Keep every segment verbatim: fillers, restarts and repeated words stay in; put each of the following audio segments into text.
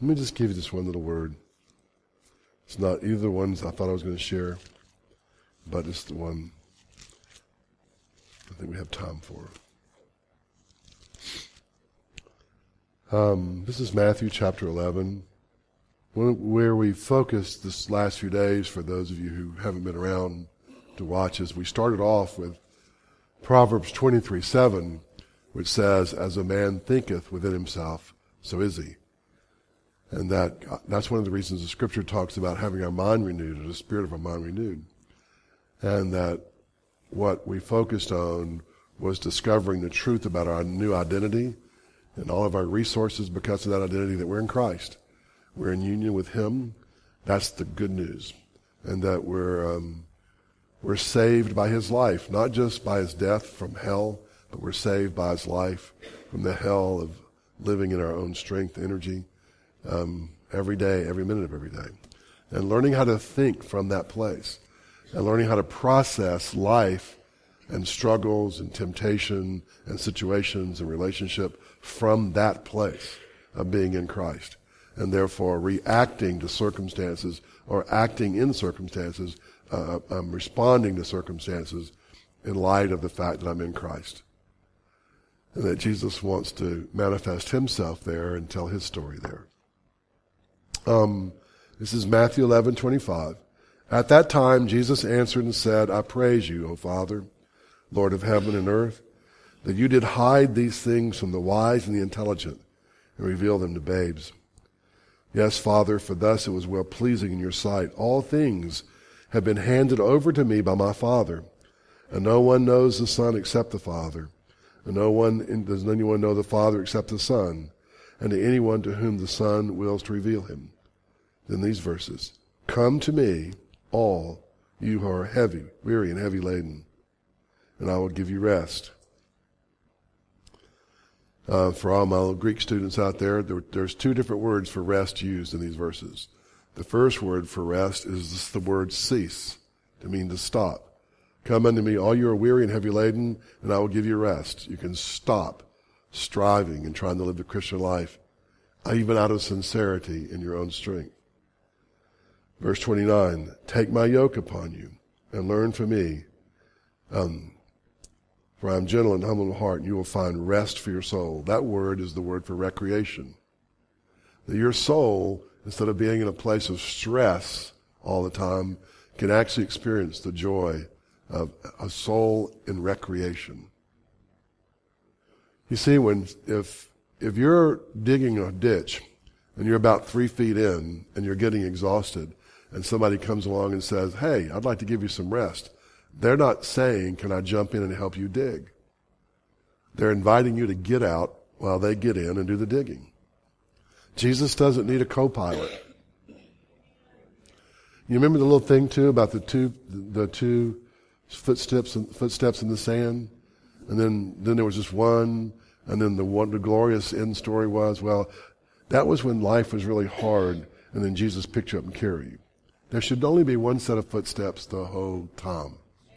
Let me just give you this one little word. It's not either the ones I thought I was going to share, but it's the one I think we have time for. Um, this is Matthew chapter eleven, where we focused this last few days, for those of you who haven't been around to watch us. We started off with Proverbs twenty-three seven, which says, as a man thinketh within himself, so is he. And that that's one of the reasons the Scripture talks about having our mind renewed, or the spirit of our mind renewed. And that what we focused on was discovering the truth about our new identity and all of our resources because of that identity, that we're in Christ. We're in union with Him. That's the good news. And that we're um, we're saved by His life, not just by His death from hell, but we're saved by His life from the hell of living in our own strength, energy, um, every day, every minute of every day. And learning how to think from that place. And learning how to process life and struggles and temptation and situations and relationship from that place of being in Christ. And therefore reacting to circumstances or acting in circumstances, uh, um, responding to circumstances in light of the fact that I'm in Christ. And that Jesus wants to manifest Himself there and tell His story there. Um, this is Matthew eleven twenty-five. At that time Jesus answered and said, I praise you, O Father, Lord of heaven and earth, that you did hide these things from the wise and the intelligent and reveal them to babes. Yes, Father, for thus it was well pleasing in your sight. All things have been handed over to me by my Father, and no one knows the Son except the Father, and no one does anyone know the Father except the Son, and to anyone to whom the Son wills to reveal him. Then these verses, come to me, all you who are heavy, weary and heavy laden, and I will give you rest. Uh, for all my little Greek students out there, there, there's two different words for rest used in these verses. The first word for rest is the word cease, to mean to stop. Come unto me, all you are weary and heavy laden, and I will give you rest. You can stop striving and trying to live the Christian life, even out of sincerity in your own strength. Verse twenty-nine, take my yoke upon you and learn from me. Um, For I am gentle and humble in heart, and you will find rest for your soul. That word is the word for recreation. That your soul, instead of being in a place of stress all the time, can actually experience the joy of a soul in recreation. You see, when if if you're digging a ditch and you're about three feet in and you're getting exhausted, and somebody comes along and says, hey, I'd like to give you some rest, they're not saying, can I jump in and help you dig? They're inviting you to get out while they get in and do the digging. Jesus doesn't need a co-pilot. You remember the little thing too about the two the two footsteps footsteps in the sand? And then, then there was just one, and then the one the glorious end story was, well, that was when life was really hard, and then Jesus picked you up and carried you. There should only be one set of footsteps the whole time.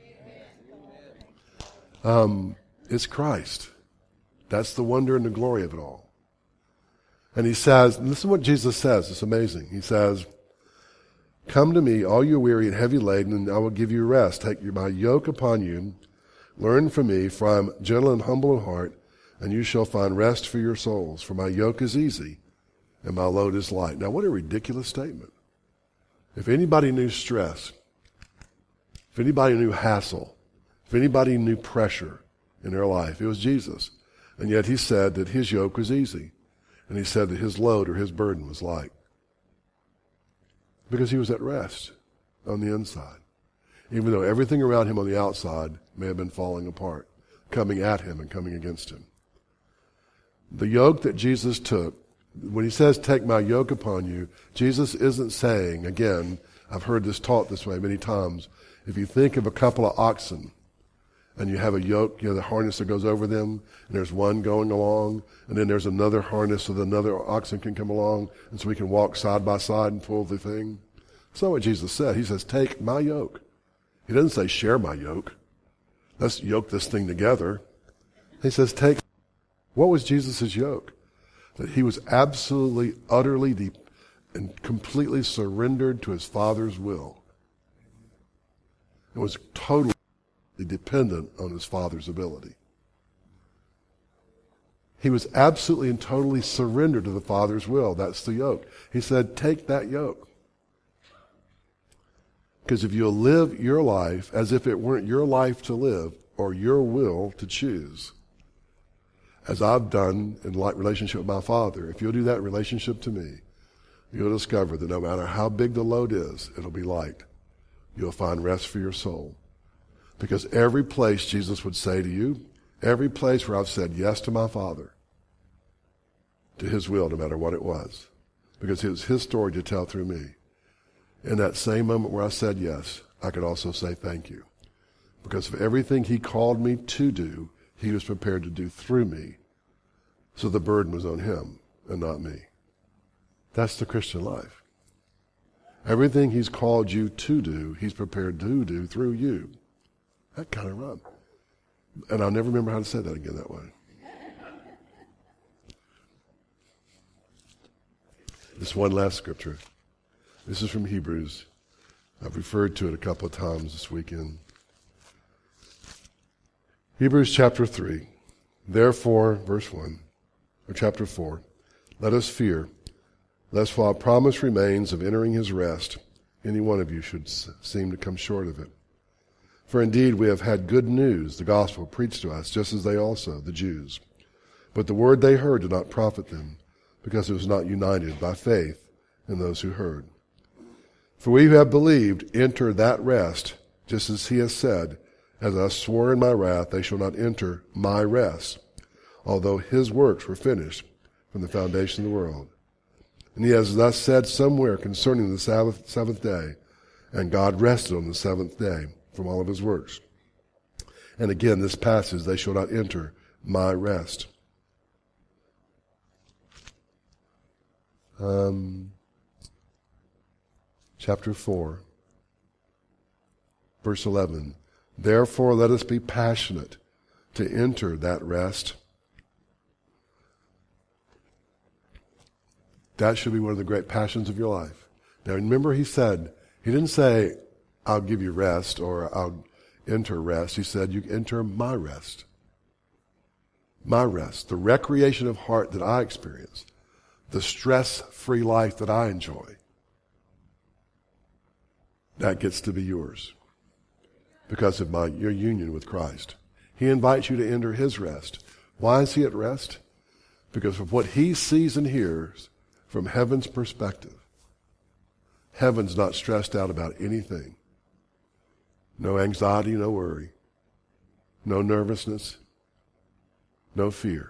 Um, it's Christ. That's the wonder and the glory of it all. And he says, listen what Jesus says. It's amazing. He says, come to me, all you weary and heavy laden, and I will give you rest. Take my yoke upon you. Learn from me, for I am gentle and humble in heart, and you shall find rest for your souls. For my yoke is easy, and my load is light. Now, what a ridiculous statement. If anybody knew stress, if anybody knew hassle, if anybody knew pressure in their life, it was Jesus. And yet he said that his yoke was easy. And he said that his load or his burden was light. Because he was at rest on the inside. Even though everything around him on the outside may have been falling apart, coming at him and coming against him. The yoke that Jesus took, when he says, take my yoke upon you, Jesus isn't saying, again, I've heard this taught this way many times, if you think of a couple of oxen, and you have a yoke, you know, the harness that goes over them, and there's one going along, and then there's another harness so that another oxen can come along, and so we can walk side by side and pull the thing. That's not what Jesus said. He says, take my yoke. He doesn't say, share my yoke. Let's yoke this thing together. He says, take. What was Jesus' yoke? that he was absolutely, utterly, de- and completely surrendered to his Father's will. It was totally dependent on his Father's ability. He was absolutely and totally surrendered to the Father's will. That's the yoke. He said, take that yoke. Because if you'll live your life as if it weren't your life to live or your will to choose, as I've done in like relationship with my Father, if you'll do that in relationship to me, you'll discover that no matter how big the load is, it'll be light. You'll find rest for your soul. Because every place Jesus would say to you, every place where I've said yes to my Father, to his will, no matter what it was, because it was his story to tell through me. In that same moment where I said yes, I could also say thank you. Because of everything he called me to do, he was prepared to do through me. So the burden was on him and not me. That's the Christian life. Everything he's called you to do, he's prepared to do through you. That kind of run. And I'll never remember how to say that again that way. This one last scripture. This is from Hebrews. I've referred to it a couple of times this weekend. Hebrews chapter three. Therefore, verse one, or chapter four, let us fear, lest while promise remains of entering his rest, any one of you should seem to come short of it. For indeed we have had good news, the gospel preached to us, just as they also, the Jews. But the word they heard did not profit them, because it was not united by faith in those who heard. For we who have believed enter that rest, just as he has said, as I swore in my wrath, they shall not enter my rest, although his works were finished from the foundation of the world. And he has thus said somewhere concerning the Sabbath, seventh day, and God rested on the seventh day from all of his works. And again, this passage, they shall not enter my rest. Um, chapter four, verse eleven. Therefore, let us be passionate to enter that rest. That should be one of the great passions of your life. Now, remember, he said, he didn't say, I'll give you rest or I'll enter rest. He said, you enter my rest. My rest. The recreation of heart that I experience. The stress-free life that I enjoy. That gets to be yours. Because of my your union with Christ. He invites you to enter his rest. Why is he at rest? Because of what he sees and hears from heaven's perspective. Heaven's not stressed out about anything. No anxiety, no worry. No nervousness. No fear.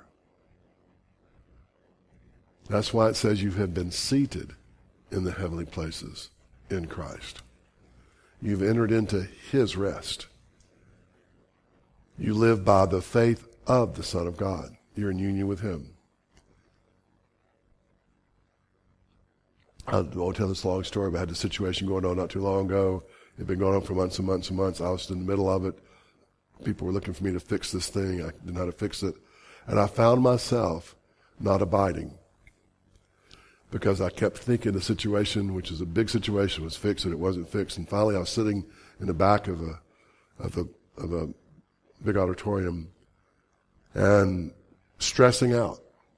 That's why it says you have been seated in the heavenly places in Christ. You've entered into his rest. You live by the faith of the Son of God. You're in union with him. I'll, I'll tell this long story, but I had a situation going on not too long ago. It had been going on for months and months and months. I was in the middle of it. People were looking for me to fix this thing. I didn't know how to fix it. And I found myself not abiding. Because I kept thinking the situation, which is a big situation, was fixed and it wasn't fixed. And finally I was sitting in the back of a, of a, of a big auditorium and stressing out.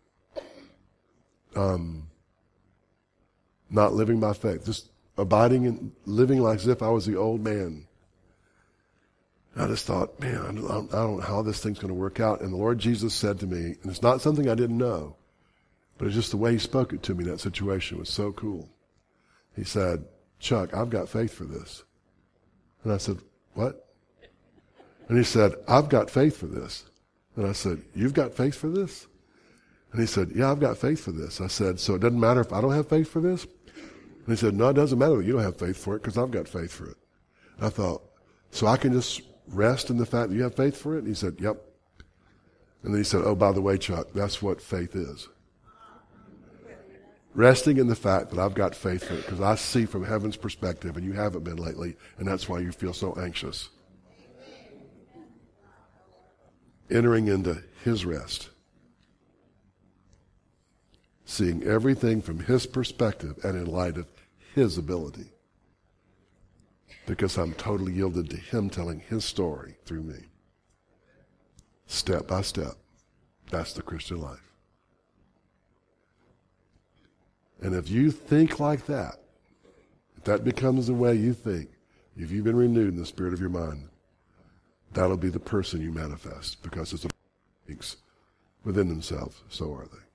Um, not living by faith. Just abiding and living like as if I was the old man. And I just thought, man, I don't, I don't know how this thing's going to work out. And the Lord Jesus said to me, and it's not something I didn't know, but it's just the way he spoke it to me in that situation was so cool. He said, Chuck, I've got faith for this. And I said, what? And he said, I've got faith for this. And I said, you've got faith for this? And he said, yeah, I've got faith for this. I said, so it doesn't matter if I don't have faith for this? And he said, no, it doesn't matter that you don't have faith for it because I've got faith for it. And I thought, so I can just rest in the fact that you have faith for it? And he said, yep. And then he said, oh, by the way, Chuck, that's what faith is. Resting in the fact that I've got faith for it because I see from heaven's perspective and you haven't been lately, and that's why you feel so anxious. Entering into his rest. seeing everything from his perspective and in light of his ability. Because I'm totally yielded to him telling his story through me. Step by step. That's the Christian life. And if you think like that, if that becomes the way you think, if you've been renewed in the spirit of your mind, that'll be the person you manifest, because it's a thinks within themselves, so are they.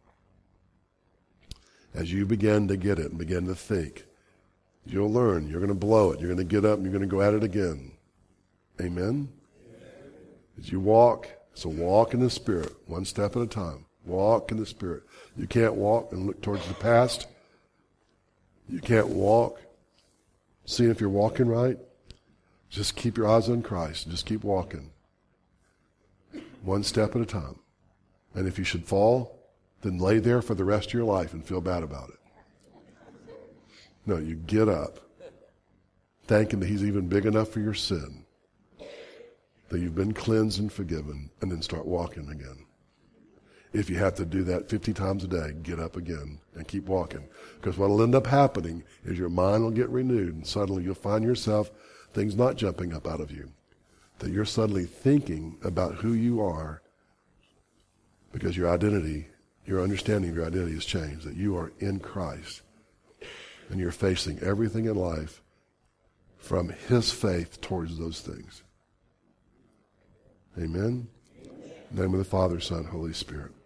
As you begin to get it and begin to think, you'll learn. You're going to blow it. You're going to get up and you're going to go at it again. Amen? As you walk, it's a walk in the Spirit, one step at a time. Walk in the Spirit. You can't walk and look towards the past. You can't walk seeing if you're walking right. Just keep your eyes on Christ. Just keep walking. One step at a time. And if you should fall, then lay there for the rest of your life and feel bad about it. No, you get up, thanking that he's even big enough for your sin, that you've been cleansed and forgiven, and then start walking again. If you have to do that fifty times a day, get up again and keep walking. Because what will end up happening is your mind will get renewed, and suddenly you'll find yourself, things not jumping up out of you, that you're suddenly thinking about who you are, because your identity, your understanding of your identity has changed, that you are in Christ. And you're facing everything in life from his faith towards those things. Amen? In the name of the Father, Son, Holy Spirit.